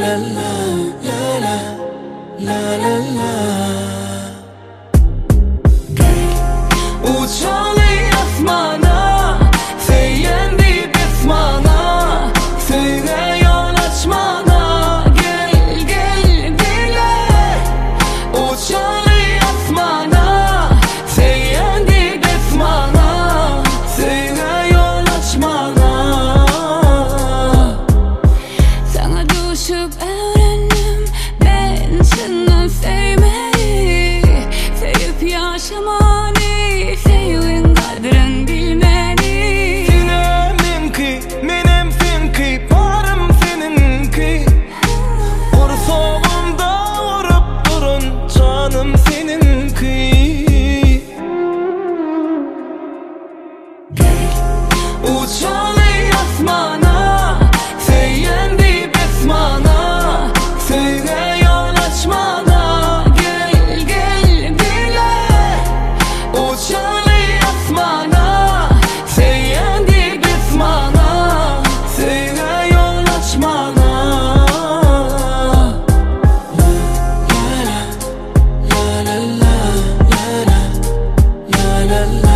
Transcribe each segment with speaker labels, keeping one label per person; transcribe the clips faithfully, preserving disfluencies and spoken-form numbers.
Speaker 1: la la la la la la.
Speaker 2: Uçalı asmana, feyendi besmana, söyle yol açmana, gel gel bile. Uçalı asmana, feyendi besmana, söyle yol açmana. Sana düşüp öğrendim ben seni sevmeyi, sevip yaşamayı, sevgin kadrin bilmeni.
Speaker 1: Seninki, menimsin ki, varım seninki. Kursağımda vurup durun, canım seninki.
Speaker 2: Uçalı asmana, feyendi besmana, söyle yol açmana, gel gel bile. Uçalı asmana, feyendi besmana, söyle yol açmana.
Speaker 1: La la la la la la la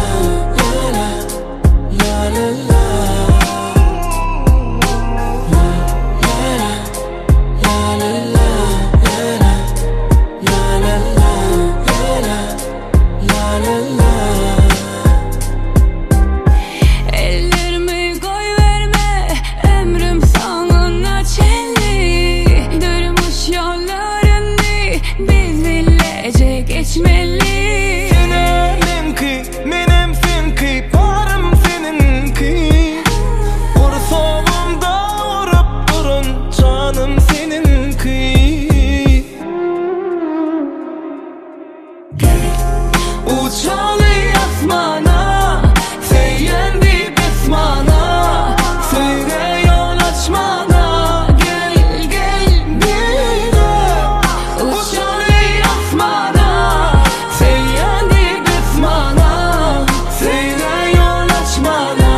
Speaker 1: la la la.
Speaker 2: Ellerimi koyverme, ömrüm sonuna çelli. Durmuş yollarını biz birlikte geçmeli.
Speaker 1: Seninki, menimsin ki, varım seninki. Kursağımda vurup durun, canım seninki.
Speaker 2: Uçalı asmana, feyendi besmana, söyle yol açmana, gel gel bile. Uçalı asmana, feyendi besmana, söyle yol açmana.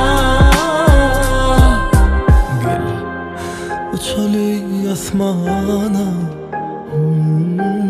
Speaker 1: Uçalı asmana, hmm.